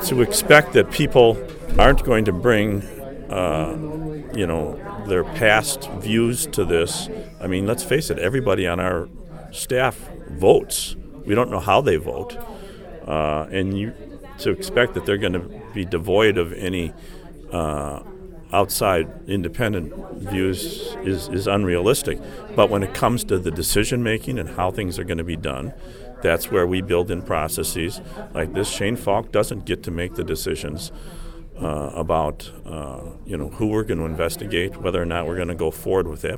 to expect that people aren't going to bring, their past views to this. I mean, let's face it, everybody on our staff votes. We don't know how they vote. To expect that they're going to be devoid of any outside independent views is unrealistic. But when it comes to the decision making and how things are going to be done, that's where we build in processes like this. Shane Falk doesn't get to make the decisions about who we're going to investigate, whether or not we're going to go forward with that.